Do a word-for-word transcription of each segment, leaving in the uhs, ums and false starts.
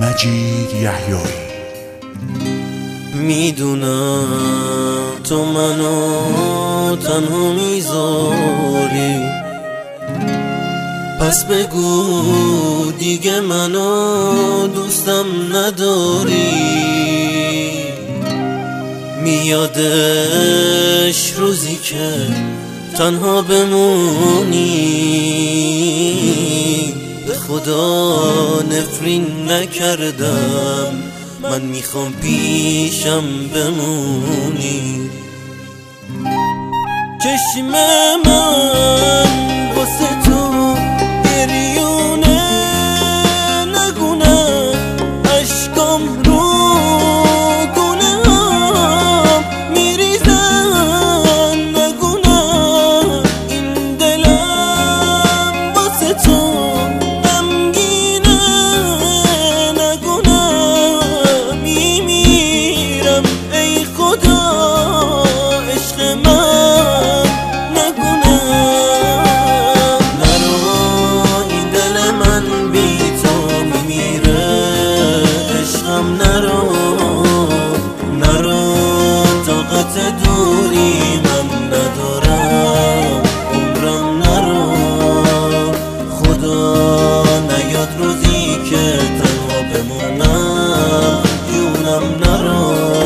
مجید یحیایی. میدونم تو منو تنها میذاری، پس بگو دیگه منو دوستم نداری. میادش روزی که تنها بمونی، به خدا نفرین نکردم، من میخوام پیشم بمونی. چشم من واسه تو گریونه، نگونه عشقام رو گونه هم میریزن، نگونه این دلم واسه تو غمگینه، نگونه میمیرم ای خدا عشق من نگونه. نرو این دل من بی تو میمیره عشقم، نرو نرو طاقت دوری من ندارم، عمرم نرو. خدا نیاد روزی که تنها بمونم، جونم نرو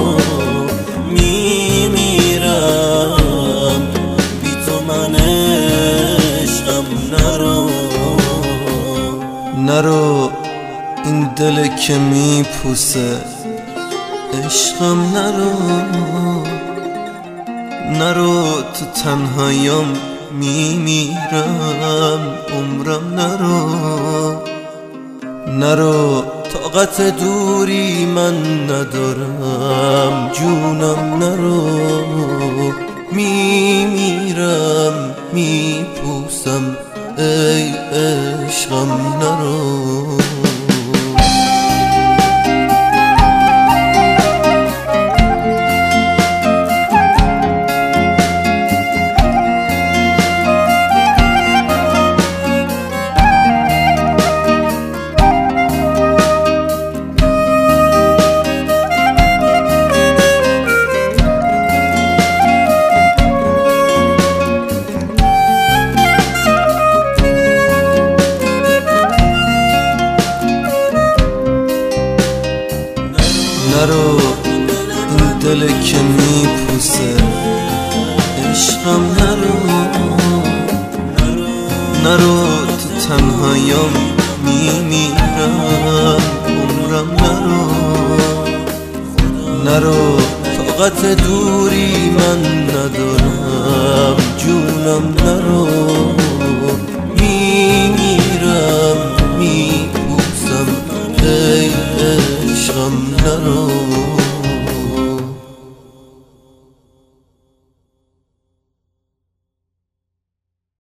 میمیرم بی تو من عشقم، نرو نرو این دل که میپوسه عشقم، نرو نرو تو تنهایم میمیرم، عمرم نرو نرو طاقت دوری من ندارم، جونم نرو میمیرم میپوسم ای عشقم، نرو. نرو این دل که میپوسه عشقم، نرو نرو تو تنهایم میمیرم، عمرم نرو نرو طاقت دوری من ندارم، جونم نرو.